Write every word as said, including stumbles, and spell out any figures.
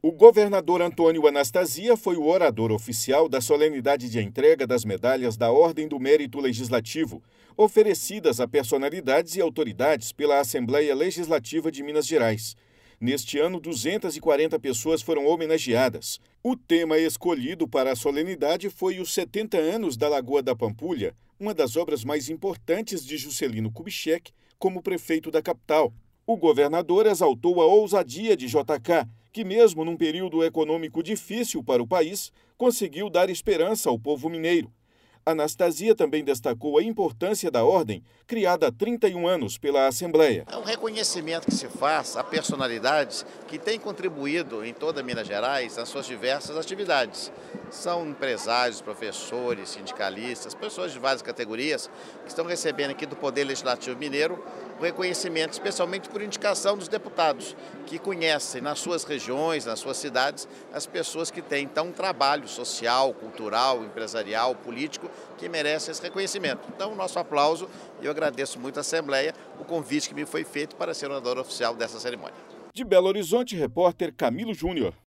O governador Antônio Anastasia foi o orador oficial da solenidade de entrega das medalhas da Ordem do Mérito Legislativo, oferecidas a personalidades e autoridades pela Assembleia Legislativa de Minas Gerais. Neste ano, duzentas e quarenta pessoas foram homenageadas. O tema escolhido para a solenidade foi os setenta anos da Lagoa da Pampulha, uma das obras mais importantes de Juscelino Kubitschek como prefeito da capital. O governador exaltou a ousadia de J K, que mesmo num período econômico difícil para o país, conseguiu dar esperança ao povo mineiro. Anastasia também destacou a importância da ordem, criada há trinta e um anos pela Assembleia. É um reconhecimento que se faz a personalidades que têm contribuído em toda Minas Gerais nas suas diversas atividades. São empresários, professores, sindicalistas, pessoas de várias categorias que estão recebendo aqui do Poder Legislativo Mineiro o reconhecimento, especialmente por indicação dos deputados, que conhecem nas suas regiões, nas suas cidades, as pessoas que têm então um trabalho social, cultural, empresarial, político, que merecem esse reconhecimento. Então, nosso aplauso, e eu agradeço muito à Assembleia o convite que me foi feito para ser orador oficial dessa cerimônia. De Belo Horizonte, repórter Camilo Júnior.